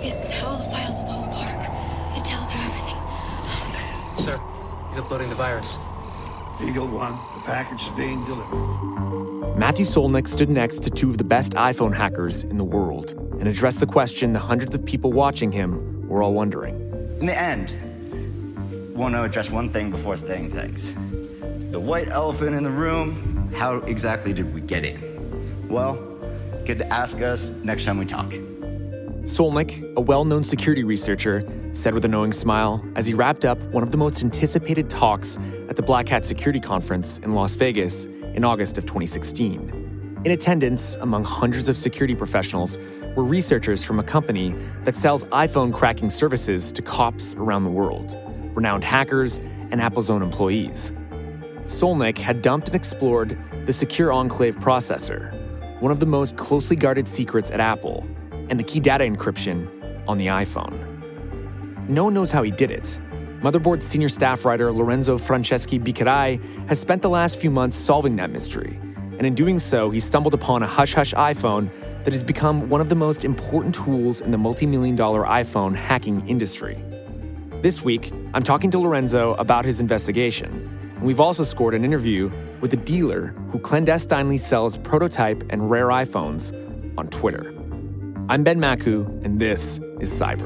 It's all the files of the whole park. It tells you everything. Sir, he's uploading the virus. Eagle One, the package is being delivered. Matthew Solnick stood next to two of the best iPhone hackers in the world and addressed the question the hundreds of people watching him were all wondering. In the end, want to address one thing before saying things. The white elephant in the room, how exactly did we get in? Well, good to ask us next time we talk. Solnick, a well-known security researcher, said with a knowing smile as he wrapped up one of the most anticipated talks at the Black Hat Security Conference in Las Vegas in August of 2016. In attendance, among hundreds of security professionals, were researchers from a company that sells iPhone cracking services to cops around the world, renowned hackers, and Apple's own employees. Solnick had dumped and explored the Secure Enclave processor, one of the most closely guarded secrets at Apple, and the key data encryption on the iPhone. No one knows how he did it. Motherboard's senior staff writer Lorenzo Franceschi Bicarai has spent the last few months solving that mystery, and in doing so, he stumbled upon a hush-hush iPhone that has become one of the most important tools in the multi-million-dollar iPhone hacking industry. This week, I'm talking to Lorenzo about his investigation, and we've also scored an interview with a dealer who clandestinely sells prototype and rare iPhones on Twitter. I'm Ben Maku, and this is Cyber.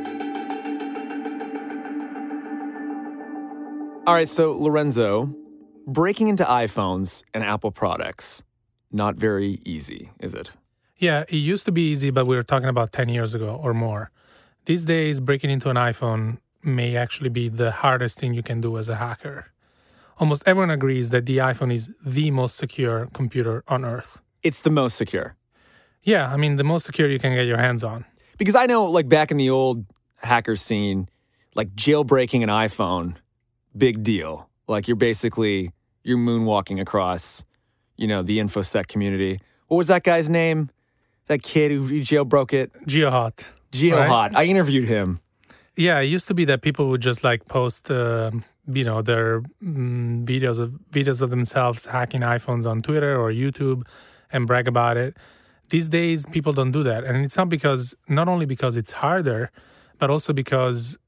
All right, so Lorenzo, breaking into iPhones and Apple products, not very easy, is it? Yeah, it used to be easy, but we were talking about 10 years ago or more. These days, breaking into an iPhone may actually be the hardest thing you can do as a hacker. Almost everyone agrees that the iPhone is the most secure computer on Earth. It's the most secure. Yeah, I mean, the most secure you can get your hands on. Because I know, like, back in the old hacker scene, like, jailbreaking an iPhone, big deal. Like, you're moonwalking across, the InfoSec community. What was that guy's name? That kid who jailbroke it? GeoHot. GeoHot. Right? I interviewed him. Yeah, it used to be that people would just post, their videos of themselves hacking iPhones on Twitter or YouTube and brag about it. These days, people don't do that, and it's not only because it's harder, but also because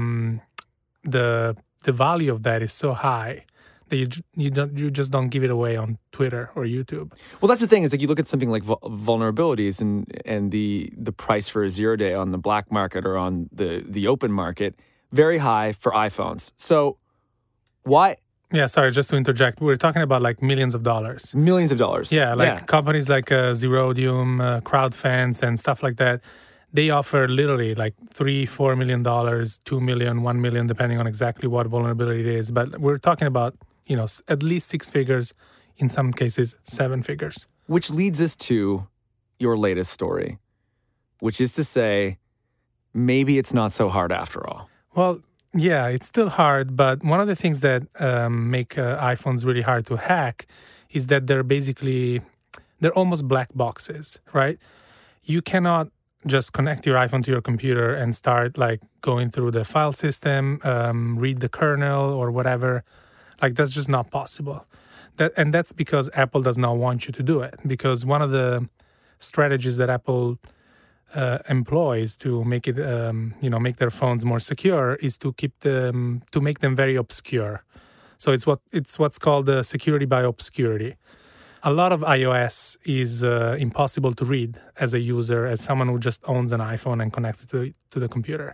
the value of that is so high that you just don't give it away on Twitter or YouTube. Well, that's the thing, is like you look at something like vulnerabilities and the price for a 0-day on the black market or on the open market, very high for iPhones. So why? Yeah, sorry, just to interject. We're talking about millions of dollars. Millions of dollars. Yeah, companies like Zerodium, CrowdFence, and stuff like that. They offer literally $3-4 million, $2 million, $1 million, depending on exactly what vulnerability it is. But we're talking about at least 6 figures, in some cases 7 figures. Which leads us to your latest story, which is to say, maybe it's not so hard after all. Well, yeah, it's still hard, but one of the things that make iPhones really hard to hack is that they're almost black boxes, right? You cannot just connect your iPhone to your computer and start going through the file system, read the kernel or whatever. That's just not possible. And that's because Apple does not want you to do it. Because one of the strategies that Apple employs to make it, make their phones more secure is to make them very obscure. So it's what's called the security by obscurity. A lot of iOS is impossible to read as a user, as someone who just owns an iPhone and connects it to the computer.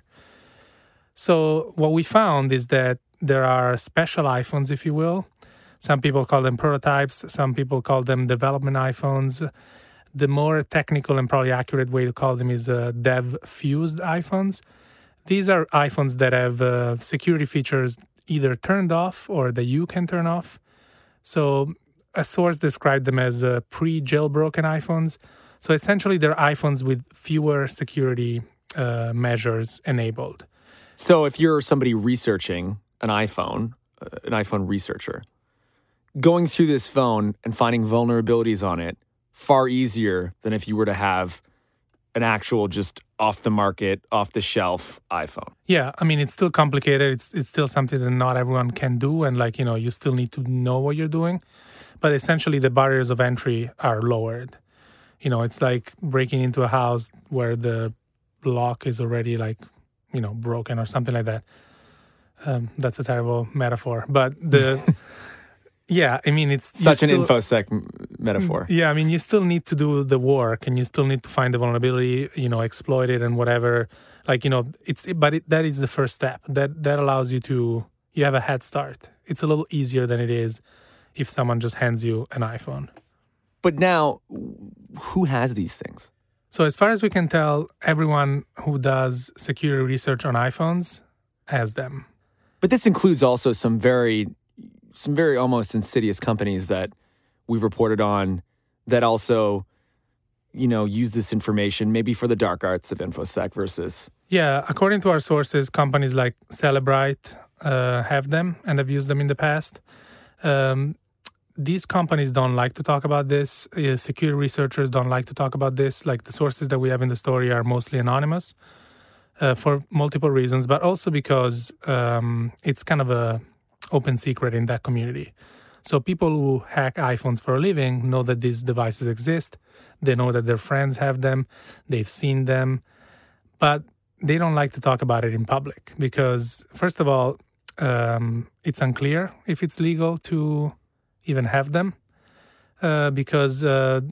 So what we found is that there are special iPhones, if you will. Some people call them prototypes. Some people call them development iPhones. The more technical and probably accurate way to call them is dev-fused iPhones. These are iPhones that have security features either turned off or that you can turn off. So a source described them as pre-jailbroken iPhones. So essentially, they're iPhones with fewer security measures enabled. So if you're somebody researching an iPhone researcher, going through this phone and finding vulnerabilities on it, far easier than if you were to have an actual just off-the-market, off-the-shelf iPhone. Yeah, I mean, it's still complicated. It's still something that not everyone can do, and you still need to know what you're doing. But essentially, the barriers of entry are lowered. It's like breaking into a house where the lock is already like, broken or something like that. That's a terrible metaphor, but yeah, I mean, it's such an InfoSec metaphor. Yeah, I mean, you still need to do the work, and you still need to find the vulnerability, exploit it and whatever. That is the first step. That allows you have a head start. It's a little easier than it is if someone just hands you an iPhone. But now, who has these things? So as far as we can tell, everyone who does security research on iPhones has them. But this includes also some very almost insidious companies that we've reported on that also, use this information maybe for the dark arts of InfoSec versus... Yeah, according to our sources, companies like Cellebrite have them and have used them in the past. These companies don't like to talk about this. Security researchers don't like to talk about this. Like, the sources that we have in the story are mostly anonymous for multiple reasons, but also because it's kind of a open secret in that community. So people who hack iPhones for a living know that these devices exist. They know that their friends have them. They've seen them. But they don't like to talk about it in public because, first of all, it's unclear if it's legal to even have them because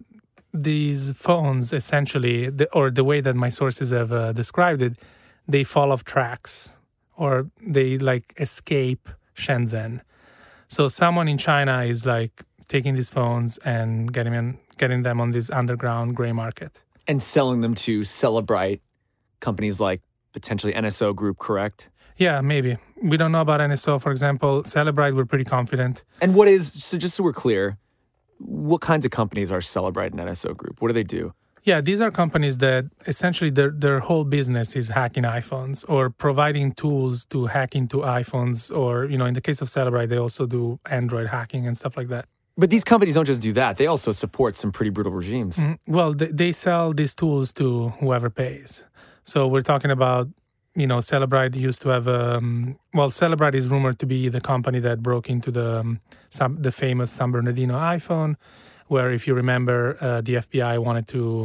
these phones essentially, the way that my sources have described it, they fall off tracks or they escape Shenzhen. So someone in China is taking these phones and getting them on this underground gray market. And selling them to Cellebrite, companies like potentially NSO Group, correct? Yeah, maybe. We don't know about NSO, for example. Cellebrite, we're pretty confident. And just so we're clear, what kinds of companies are Cellebrite and NSO Group? What do they do? Yeah, these are companies that essentially their whole business is hacking iPhones or providing tools to hack into iPhones, or, in the case of Cellebrite, they also do Android hacking and stuff like that. But these companies don't just do that. They also support some pretty brutal regimes. Mm-hmm. Well, they sell these tools to whoever pays. So we're talking about, Cellebrite used to have, Cellebrite is rumored to be the company that broke into the famous San Bernardino iPhone, where, if you remember, the FBI wanted to,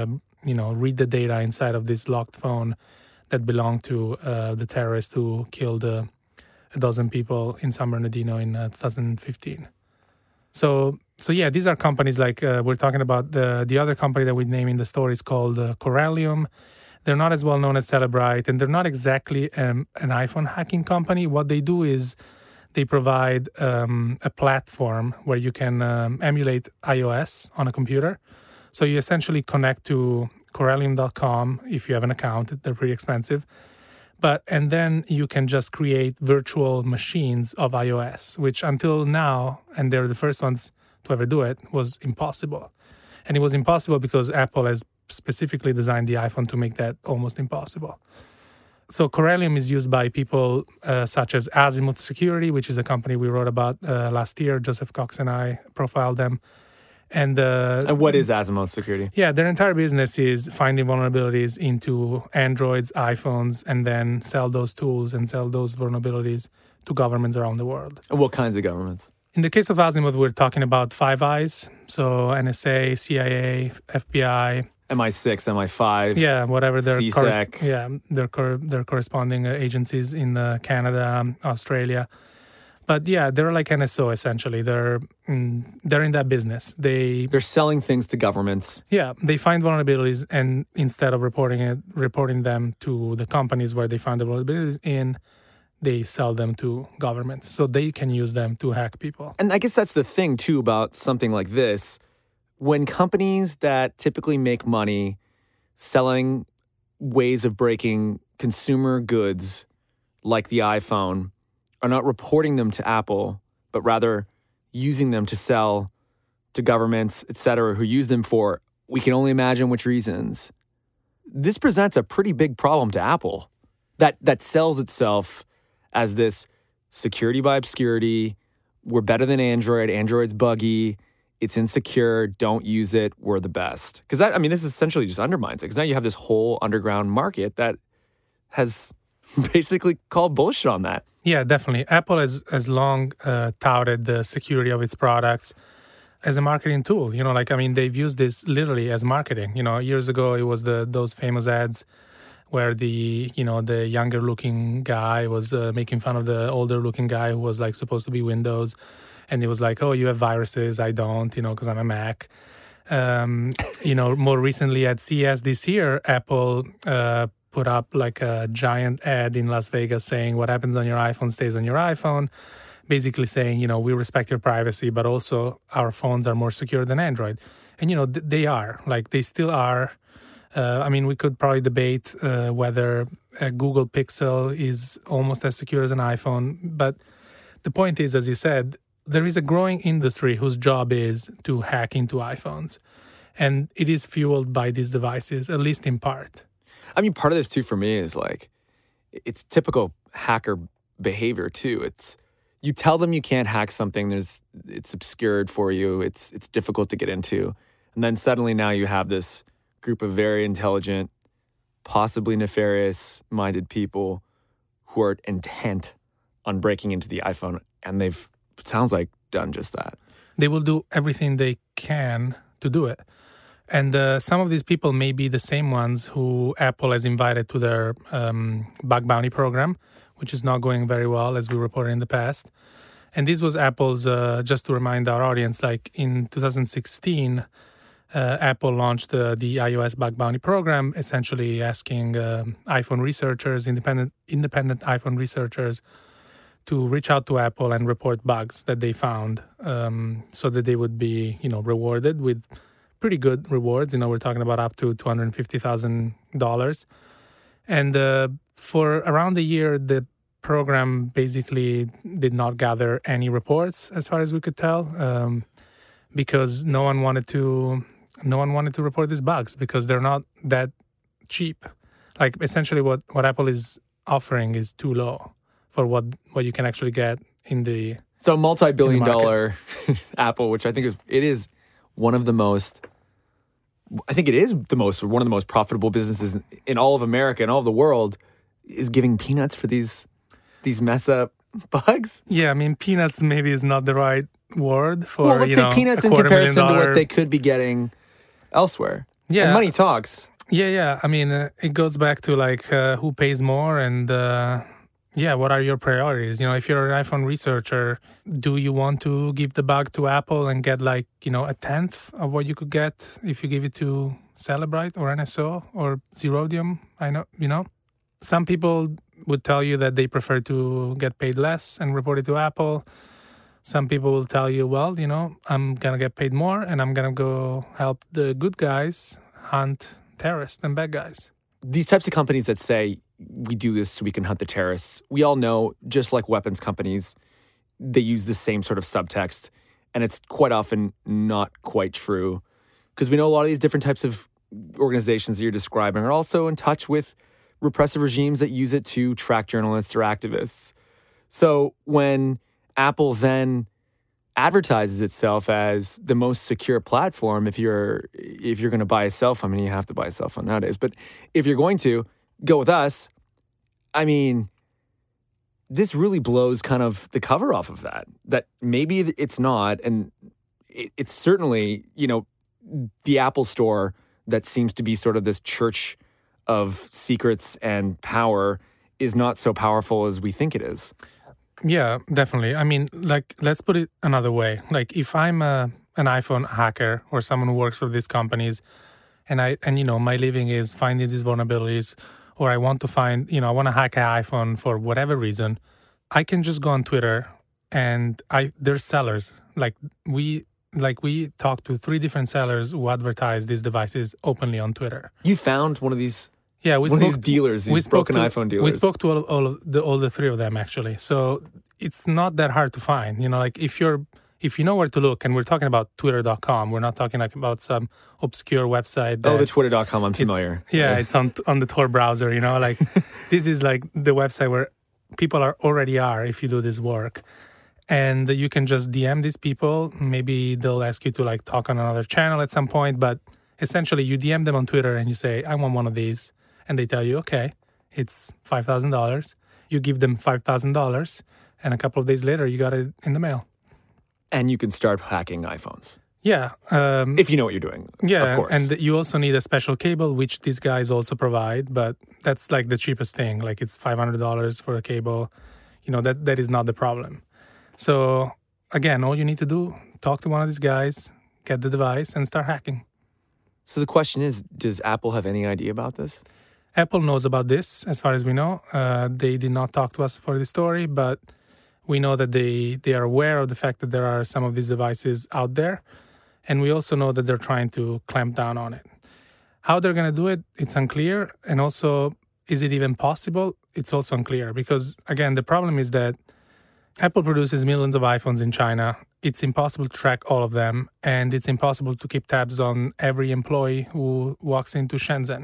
read the data inside of this locked phone that belonged to the terrorist who killed a dozen people in San Bernardino in 2015. So yeah, these are companies we're talking about. The other company that we name in the story is called Corellium. They're not as well known as Cellebrite, and they're not exactly an iPhone hacking company. What they do is they provide a platform where you can emulate iOS on a computer. So you essentially connect to Corellium.com if you have an account. They're pretty expensive. And then you can just create virtual machines of iOS, which until now, and they're the first ones to ever do it, was impossible. And it was impossible because Apple has specifically designed the iPhone to make that almost impossible. So Corellium is used by people such as Azimuth Security, which is a company we wrote about last year. Joseph Cox and I profiled them. And what is Azimuth Security? Yeah, their entire business is finding vulnerabilities into Androids, iPhones, and then sell those tools and sell those vulnerabilities to governments around the world. And what kinds of governments? In the case of Azimuth, we're talking about Five Eyes, so NSA, CIA, FBI, MI6, MI5, yeah, whatever their CSEC, their corresponding agencies in Canada, Australia. But yeah, they're like NSO essentially. They're in that business. They're selling things to governments. Yeah, they find vulnerabilities, and instead of reporting them to the companies where they found the vulnerabilities in, they sell them to governments so they can use them to hack people. And I guess that's the thing too about something like this. When companies that typically make money selling ways of breaking consumer goods like the iPhone are not reporting them to Apple, but rather using them to sell to governments, et cetera, who use them for, we can only imagine which reasons. This presents a pretty big problem to Apple that sells itself as this security by obscurity. We're better than Android. Android's buggy. It's insecure. Don't use it. We're the best. Because this essentially just undermines it. Because now you have this whole underground market that has basically called bullshit on that. Yeah, definitely. Apple has long touted the security of its products as a marketing tool. They've used this literally as marketing. Years ago, it was those famous ads where the younger looking guy was making fun of the older looking guy who was like supposed to be Windows, and he was like, "Oh, you have viruses, I don't, because I'm a Mac." More recently at CES this year, Apple put up like a giant ad in Las Vegas saying what happens on your iPhone stays on your iPhone, basically saying, we respect your privacy, but also our phones are more secure than Android. And, they are. Like, they still are. We could probably debate whether a Google Pixel is almost as secure as an iPhone. But the point is, as you said, there is a growing industry whose job is to hack into iPhones. And it is fueled by these devices, at least in part. Part of this, too, for me is like, it's typical hacker behavior, too. It's, you tell them you can't hack something, it's obscured for you, it's difficult to get into. And then suddenly now you have this group of very intelligent, possibly nefarious-minded people who are intent on breaking into the iPhone, and they've, it sounds like, done just that. They will do everything they can to do it. And some of these people may be the same ones who Apple has invited to their bug bounty program, which is not going very well, as we reported in the past. And this was Apple's, just to remind our audience, like in 2016, Apple launched the iOS bug bounty program, essentially asking iPhone researchers, independent iPhone researchers, to reach out to Apple and report bugs that they found, so that they would be, rewarded with pretty good rewards. We're talking about up to $250,000. And for around a year, the program basically did not gather any reports, as far as we could tell, because no one wanted to report these bugs because they're not that cheap. Like, essentially what Apple is offering is too low for what you can actually get in the So multi-billion-dollar Apple, which I think is one of the most, one of the most profitable businesses in all of America and all of the world, is giving peanuts for these mess up bugs. Yeah, peanuts maybe is not the right word for, well, let's say peanuts in comparison to what they could be getting elsewhere. Yeah. And money talks. Yeah. It goes back to like who pays more and what are your priorities? If you're an iPhone researcher, do you want to give the bug to Apple and get like, a tenth of what you could get if you give it to Celebrite or NSO or Zerodium? Some people would tell you that they prefer to get paid less and report it to Apple. Some people will tell you, well, I'm going to get paid more and I'm going to go help the good guys hunt terrorists and bad guys. These types of companies that say, we do this so we can hunt the terrorists, we all know, just like weapons companies, they use the same sort of subtext. And it's quite often not quite true. Because we know a lot of these different types of organizations that you're describing are also in touch with repressive regimes that use it to track journalists or activists. So when Apple then advertises itself as the most secure platform, if you're going to buy a cell phone, you have to buy a cell phone nowadays, but if you're going to go with us, this really blows kind of the cover off of that maybe it's not, and it's certainly, the Apple Store that seems to be sort of this church of secrets and power is not so powerful as we think it is. Yeah, definitely. Let's put it another way. Like, if I'm an iPhone hacker or someone who works for these companies, and my living is finding these vulnerabilities, or I want to find, I want to hack an iPhone for whatever reason, I can just go on Twitter and there's sellers. We talked to 3 different sellers who advertise these devices openly on Twitter. You found one of these? Yeah, these dealers, these broken iPhone dealers. We spoke to all the 3 of them, actually. So it's not that hard to find. If you know where to look, and we're talking about twitter.com, we're not talking about some obscure website. The twitter.com, I'm familiar. It's on the Tor browser, This is like the website where people already are if you do this work. And you can just DM these people. Maybe they'll ask you to talk on another channel at some point, but essentially you DM them on Twitter and you say, I want one of these. And they tell you, okay, it's $5,000. You give them $5,000, and a couple of days later, you got it in the mail. And you can start hacking iPhones. Yeah. If you know what you're doing, Yeah, of course. and you also need a special cable, which these guys also provide, but that's like the cheapest thing. Like it's $500 for a cable. You know, that is not the problem. So again, all you need to do, talk to one of these guys, get the device, and start hacking. So the question is, does Apple have any idea about this? Apple knows about this, as far as we know. They did not talk to us for the story, but we know that they are aware of the fact that there are some of these devices out there. And we also know that they're trying to clamp down on it. How they're going to do it, it's unclear. And also, is it even possible? It's also unclear. Because, again, the problem is that Apple produces millions of iPhones in China. It's impossible to track all of them. And it's impossible to keep tabs on every employee who walks into Shenzhen.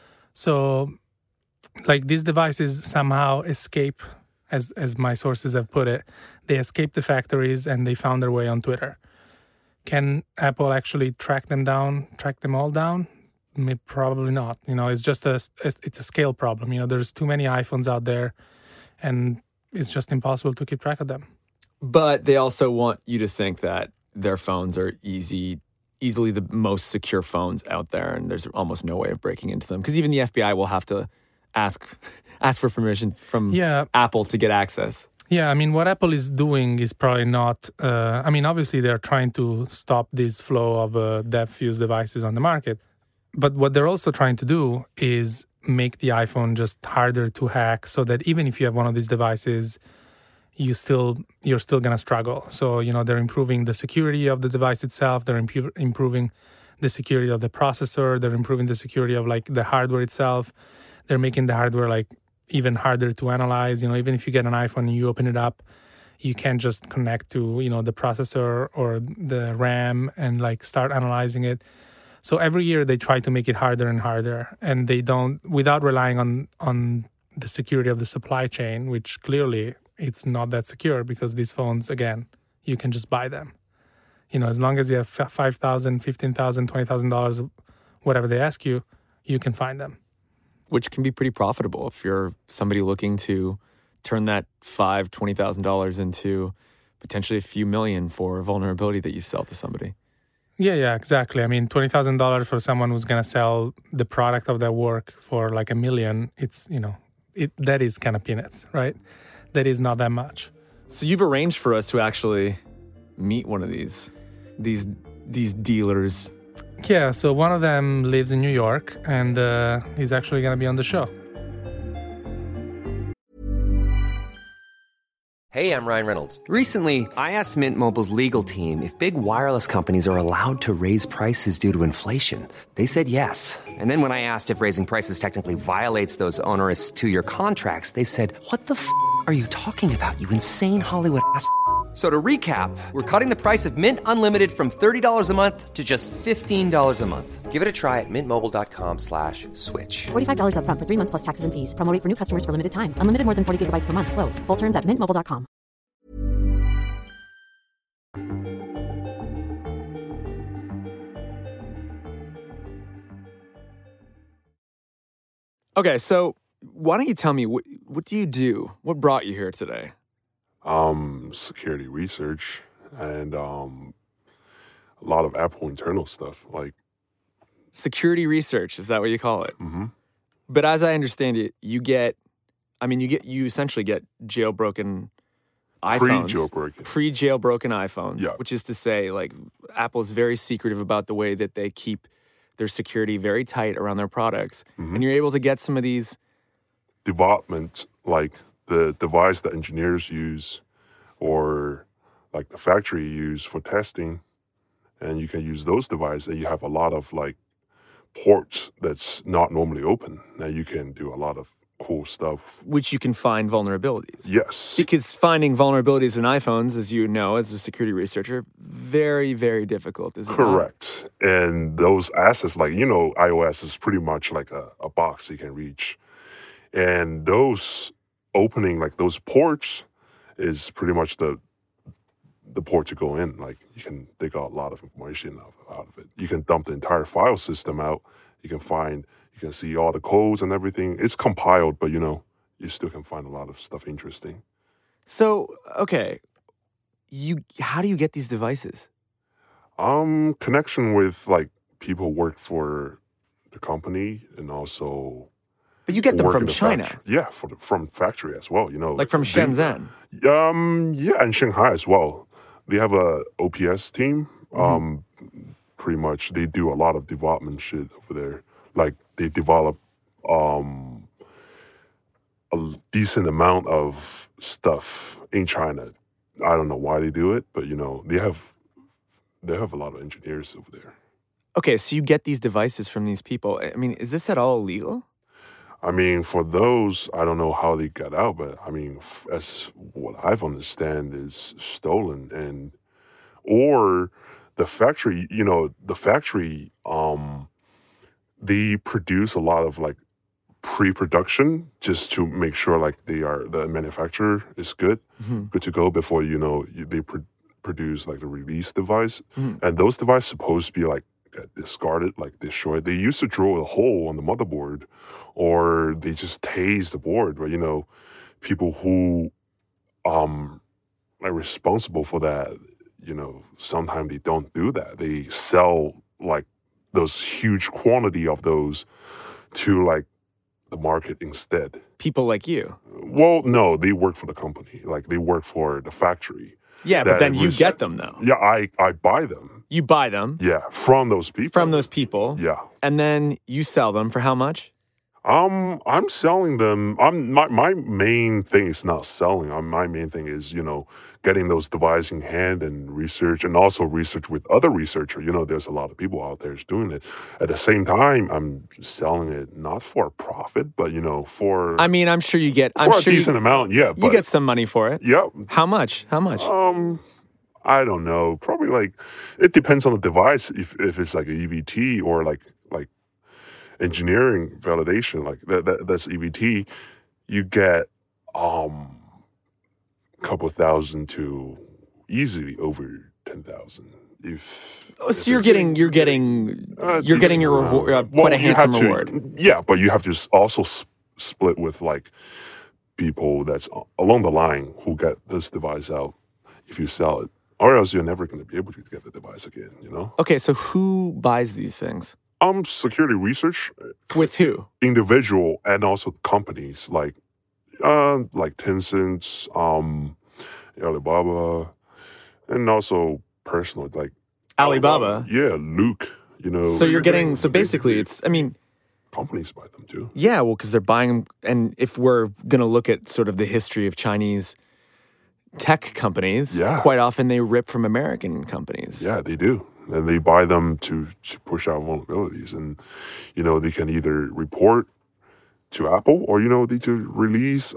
So, like, these devices somehow escape, as my sources have put it, they escape the factories and they found their way on Twitter. Can Apple actually track them all down? Probably not. You know, it's just it's a scale problem. You know, there's too many iPhones out there, and it's just impossible to keep track of them. But they also want you to think that their phones are easily the most secure phones out there, and there's almost no way of breaking into them. Because even the FBI will have to ask for permission from Apple to get access. Yeah, I mean, what Apple is doing is probably not... obviously, they're trying to stop this flow of deaf-fused devices on the market. But what they're also trying to do is make the iPhone just harder to hack so that even if you have one of these devices, you're still going to struggle. So, you know, they're improving the security of the device itself. They're improving the security of the processor. They're improving the security of, like, the hardware itself. They're making the hardware, like, even harder to analyze. You know, even if you get an iPhone and you open it up, you can't just connect to, you know, the processor or the RAM and, like, start analyzing it. So every year they try to make it harder and harder, and they don't, without relying on the security of the supply chain, which clearly it's not that secure because these phones, again, you can just buy them. You know, as long as you have $5,000, $15,000, $20,000, whatever they ask you, you can find them. Which can be pretty profitable if you're somebody looking to turn that $5,000, $20,000 into potentially a few million for a vulnerability that you sell to somebody. Yeah, exactly. I mean, $20,000 for someone who's going to sell the product of their work for like $1 million, it's, you know, that is kind of peanuts, right? That is not that much. So you've arranged for us to actually meet one of these dealers. Yeah, so one of them lives in New York, and he's actually going to be on the show. Hey, I'm Ryan Reynolds. Recently, I asked Mint Mobile's legal team if big wireless companies are allowed to raise prices due to inflation. They said yes. And then when I asked if raising prices technically violates those onerous 2-year contracts, they said, "What the f*** are you talking about, you insane Hollywood ass?" So to recap, we're cutting the price of Mint Unlimited from $30 a month to just $15 a month. Give it a try at mintmobile.com/switch. $45 up front for 3 months plus taxes and fees. Promo rate for new customers for limited time. Unlimited more than 40 gigabytes per month. Slows full terms at mintmobile.com. Okay, so why don't you tell me, what do you do? What brought you here today? Security research and a lot of Apple internal stuff, like security research. Is that what you call it? Mm-hmm. But as I understand it, you essentially get jailbroken iPhones, pre-jailbroken iPhones, yeah. Which is to say, like, Apple's very secretive about the way that they keep their security very tight around their products, mm-hmm. and you're able to get some of these development, like the device that engineers use or like the factory use for testing, and you can use those devices, and you have a lot of like ports that's not normally open. Now you can do a lot of cool stuff. Which you can find vulnerabilities. Yes. Because finding vulnerabilities in iPhones, as you know, as a security researcher, very, very difficult, isn't it? Correct. And those assets, like, you know, iOS is pretty much like a box you can reach. And those opening, like those ports, is pretty much the port to go in. Like, you can dig out a lot of information out of it. You can dump the entire file system out. You can see all the codes and everything. It's compiled, but, you know, you still can find a lot of stuff interesting. So, okay, how do you get these devices? Connection with like people who work for the company and also But you get them work from in the China, factory. Yeah, from factory as well. You know, like from Shenzhen. Yeah, and Shanghai as well. They have a OPS team. Pretty much, they do a lot of development shit over there. Like they develop a decent amount of stuff in China. I don't know why they do it, but you know, they have a lot of engineers over there. Okay, so you get these devices from these people. I mean, is this at all illegal? I mean, for those, I don't know how they got out, but I mean, as what I've understand is stolen, and or the factory. You know, the factory. They produce a lot of like pre-production just to make sure like the manufacturer is good to go before they produce like the release device, and those devices supposed to be like discarded, like destroyed. They used to drill a hole on the motherboard, or they just tase the board. But you know, people who are responsible for that, you know, sometimes they don't do that. They sell like those huge quantity of those to like the market instead. People like you. Well, no, they work for the company. Like they work for the factory. Yeah, but then you get them though. Yeah, I buy them. You buy them. Yeah, from those people. From those people. Yeah. And then you sell them for how much? I'm selling them. My main thing is not selling. My main thing is, you know, getting those devices in hand and research, and also research with other researchers. You know, there's a lot of people out there doing it. At the same time, I'm selling it not for profit, but you know, for. I mean, I'm sure you get. For a decent amount, yeah. You get some money for it. Yeah. How much? How much? I don't know. Probably like it depends on the device. If it's like a EVT or like engineering validation, like that's EVT, you get couple thousand to easily over 10,000. So you're getting your reward, quite a handsome reward. Yeah, but you have to also split with like people that's along the line who get this device out if you sell it, or else you're never going to be able to get the device again. You know. Okay, so who buys these things? Security research. With who? Individual and also companies like Tencent, Alibaba, and also personal like Alibaba. Yeah, Luke. You know. So you're getting. So basically, it's. I mean, companies buy them too. Yeah, well, because they're buying them. And if we're going to look at sort of the history of Chinese tech companies, quite often they rip from American companies. Yeah, they do. And they buy them to push out vulnerabilities. And, you know, they can either report to Apple or, you know, they just release,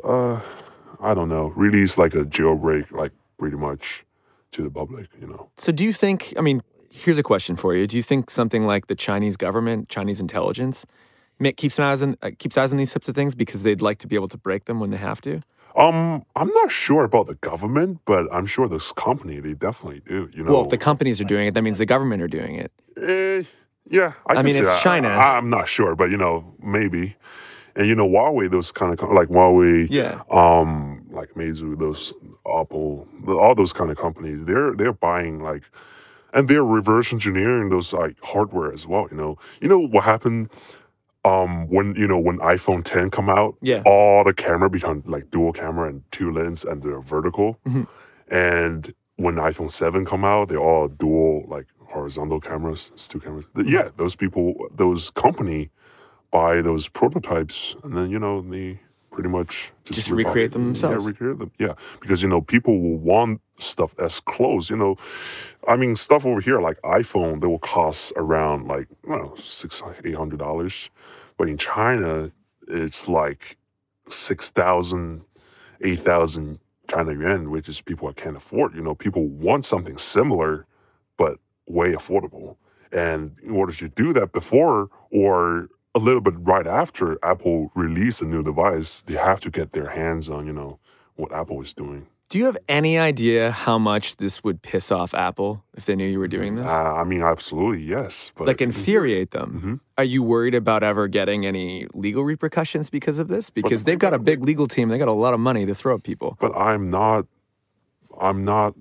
release like a jailbreak, like pretty much to the public, you know. So do you think, I mean, here's a question for you. Do you think something like the Chinese government, Chinese intelligence, keeps eyes on these types of things because they'd like to be able to break them when they have to? I'm not sure about the government, but I'm sure this company, they definitely do, you know. Well, if the companies are doing it, that means the government are doing it. Yeah, I mean, it's China. I'm not sure, but, you know, maybe. And, you know, Huawei, those kind of, like Huawei, like Meizu, those Apple, all those kind of companies, they're buying, like, and they're reverse engineering those, like, hardware as well, you know. You know what happened? When iPhone 10 come out, all the camera become like dual camera and two lens and they're vertical. Mm-hmm. And when iPhone 7 come out, they're all dual like horizontal cameras. It's two cameras. Mm-hmm. Yeah, those company buy those prototypes and then, you know, they pretty much just recreate them themselves. Yeah, recreate them. Yeah, because, you know, people will want stuff as close, you know. I mean, stuff over here like iPhone, they will cost around like, $600-$800. But in China, it's like 6,000, 8,000 China yuan, which is people can't afford. You know, people want something similar, but way affordable. And in order to do that before or a little bit right after Apple released a new device, they have to get their hands on, you know, what Apple is doing. Do you have any idea how much this would piss off Apple if they knew you were doing this? I mean, absolutely, yes. But like infuriate them. Mm-hmm. Are you worried about ever getting any legal repercussions because of this? Because they've got a big legal team. They got a lot of money to throw at people. But I'm not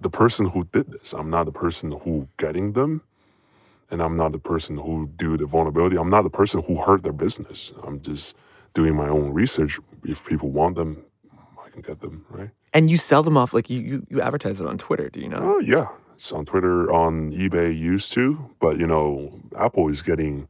the person who did this. I'm not the person who getting them, and I'm not the person who do the vulnerability. I'm not the person who hurt their business. I'm just doing my own research. If people want them, I can get them, right? And you sell them off, like you advertise it on Twitter, do you know? Oh, yeah. It's on Twitter, on eBay used to, but, you know, Apple is getting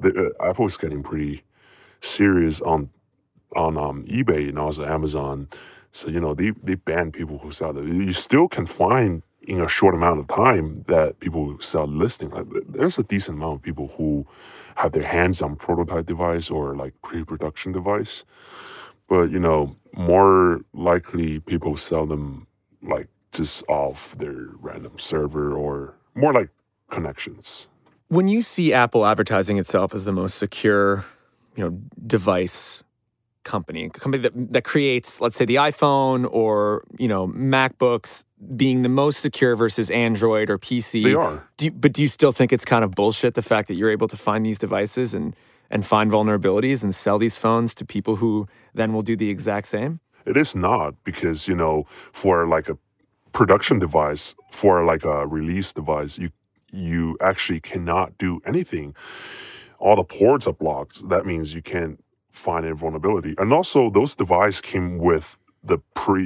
pretty serious on eBay and also Amazon. So, you know, they ban people who sell them. You still can find in a short amount of time that people sell listing. Like, there's a decent amount of people who have their hands on prototype device or like pre-production device. But, you know, more likely people sell them like just off their random server or more like connections. When you see Apple advertising itself as the most secure, you know, device company, a company that creates, let's say, the iPhone or, you know, MacBooks being the most secure versus Android or PC. They are. But do you still think it's kind of bullshit, the fact that you're able to find these devices and find vulnerabilities and sell these phones to people who then will do the exact same? It is not, because, you know, for like a production device, for like a release device, you actually cannot do anything. All the ports are blocked. That means you can't find any vulnerability. And also, those devices came with the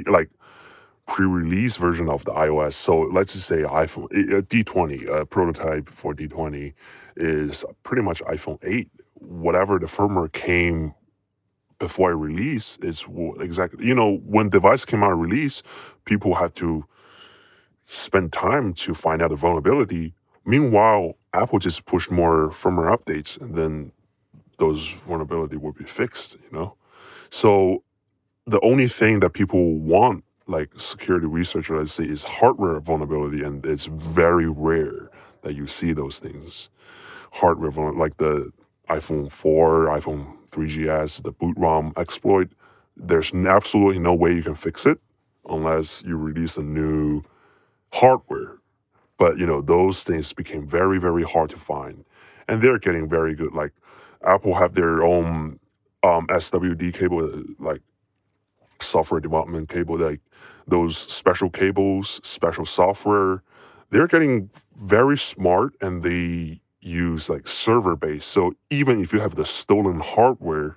pre-release version of the iOS. So let's just say iPhone D20, a prototype for D20 is pretty much iPhone 8. Whatever the firmware came before a release is exactly, you know, when device came out of release, people had to spend time to find out the vulnerability. Meanwhile, Apple just pushed more firmware updates, and then those vulnerability will be fixed, you know? So the only thing that people want, like security researchers, I'd say, is hardware vulnerability, and it's very rare that you see those things. Hardware vulnerability, like the iPhone 4, iPhone 3GS, the boot ROM exploit, there's absolutely no way you can fix it unless you release a new hardware. But, you know, those things became very, very hard to find. And they're getting very good. Like, Apple have their own SWD cable, like software development cable, like those special cables, special software. They're getting very smart, and they use like server-based. So even if you have the stolen hardware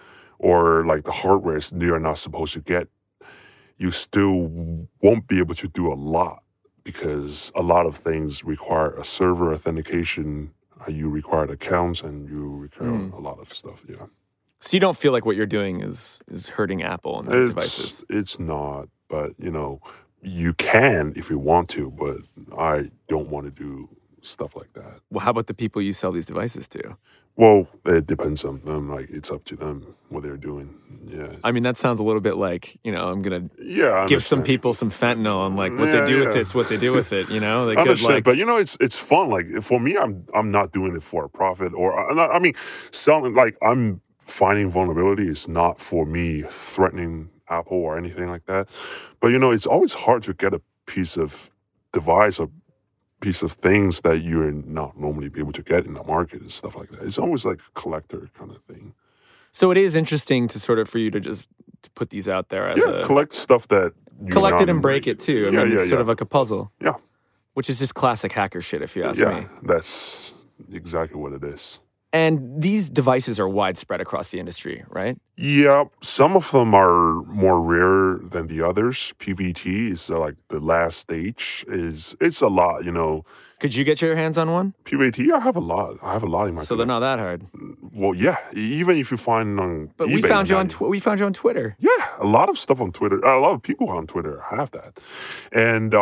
or like the hardware you're not supposed to get, you still won't be able to do a lot, because a lot of things require a server authentication. You require accounts, and you require a lot of stuff, yeah. So you don't feel like what you're doing is hurting Apple and their devices? It's not, but, you know, you can if you want to, but I don't want to do stuff like that. Well, how about the people you sell these devices to? Well, it depends on them. Like, it's up to them what they're doing. Yeah. I mean, that sounds a little bit like, you know, I'm going to give some people some fentanyl and like what they do with this, what they do with it, you know? They could, like, but, you know, it's fun. Like, for me, I'm not doing it for a profit, or, I mean, selling, like, I'm finding vulnerability is not for me threatening Apple or anything like that. But, you know, it's always hard to get a piece of device or piece of things that you're not normally be able to get in the market and stuff like that. It's always like a collector kind of thing. So it is interesting to sort of, for you to just put these out there as collect stuff that you collect it and break it too. I mean, it's sort of like a puzzle. Yeah. Which is just classic hacker shit, if you ask me. Yeah, that's exactly what it is. And these devices are widespread across the industry, right? Yeah, some of them are more rare than the others. PVT is like the last stage. It's a lot, you know. Could you get your hands on one? PVT, I have a lot. I have a lot in my. So they're not that hard. Well, yeah. Even if you find on. But eBay, we found you on Twitter. Yeah, a lot of stuff on Twitter. A lot of people on Twitter have that, and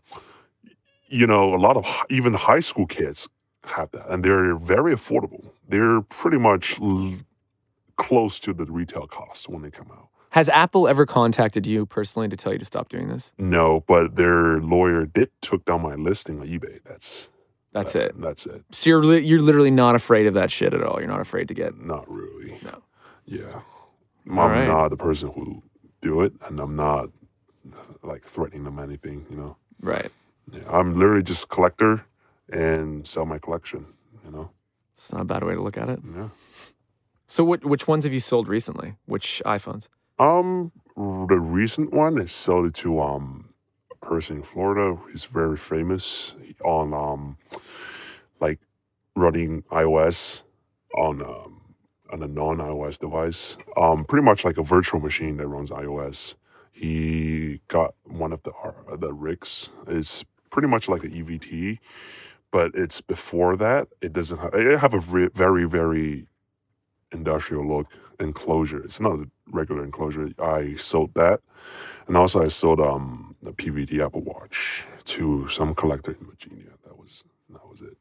you know, a lot of even high school kids have that, and they're very affordable. They're pretty much close to the retail cost when they come out. Has Apple ever contacted you personally to tell you to stop doing this? No, but their lawyer took down my listing on eBay. That's it. That's it. So you're literally not afraid of that shit at all. You're not afraid to get. Not really. No. Yeah, I'm not the person who do it, and I'm not like threatening them anything. You know. Right. Yeah, I'm literally just a collector and sell my collection. You know. It's not a bad way to look at it. Yeah. So which ones have you sold recently? Which iPhones? The recent one is sold to a person in Florida. He's very famous on like running iOS on a non-iOS device. Pretty much like a virtual machine that runs iOS. He got one of the rigs. It's pretty much like an EVT, but it's before that. It doesn't have. It have a very, very industrial look enclosure. It's not a regular enclosure. I sold that, and also I sold the PVD Apple Watch to some collector in Virginia. That was it.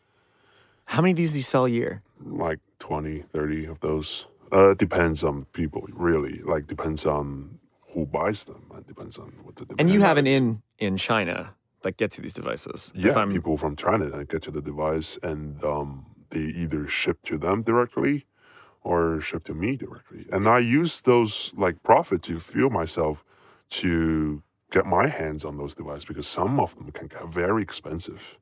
How many of these do you sell a year? Like 20, 30 of those. Depends on people, really. Like, depends on who buys them. It depends on what the demand. And you have an in China that gets you these devices. Yeah, people from China that get to the device, and they either ship to them directly or ship to me directly. And I use those, like, profit to fuel myself to get my hands on those devices, because some of them can get very expensive.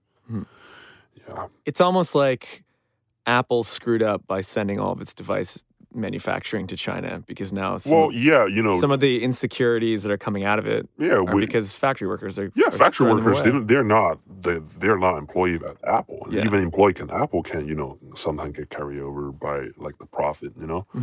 Yeah. It's almost like Apple screwed up by sending all of its device manufacturing to China, because now some of the insecurities that are coming out of it are because factory workers are factory workers, they're not employed at Apple. And even employed Apple can, sometimes get carried over by like the profit,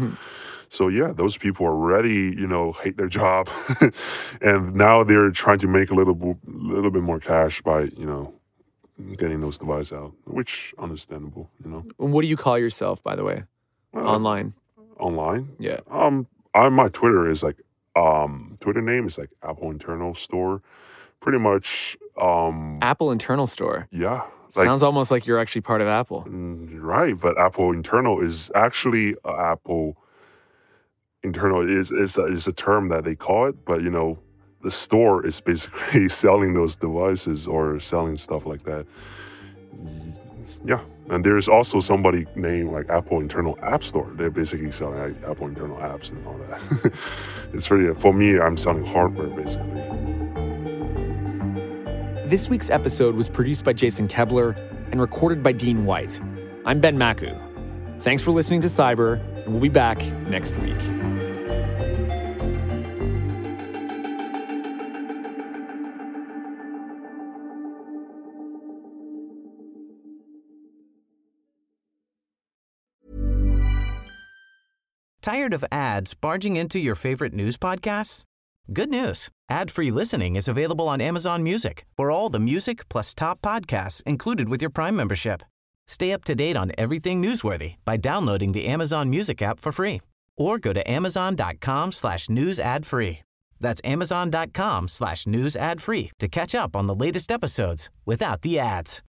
So those people already, hate their job and now they're trying to make a little bit more cash by, getting those devices out, which understandable, What do you call yourself, by the way, online? Online? Yeah. My Twitter is like, Twitter name is like Apple Internal Store. Pretty much. Apple Internal Store? Yeah. Sounds almost like you're actually part of Apple. Right, but Apple Internal is actually Apple Internal is a term that they call it, but the store is basically selling those devices or selling stuff like that. Yeah. And there's also somebody named like Apple Internal App Store. They're basically selling like Apple internal apps and all that. It's really, for me, I'm selling hardware basically. This week's episode was produced by Jason Kebler and recorded by Dean White. I'm Ben Maku. Thanks for listening to Cyber, and we'll be back next week. Tired of ads barging into your favorite news podcasts? Good news. Ad-free listening is available on Amazon Music for all the music plus top podcasts included with your Prime membership. Stay up to date on everything newsworthy by downloading the Amazon Music app for free or go to amazon.com/news ad free. That's amazon.com/news ad free to catch up on the latest episodes without the ads.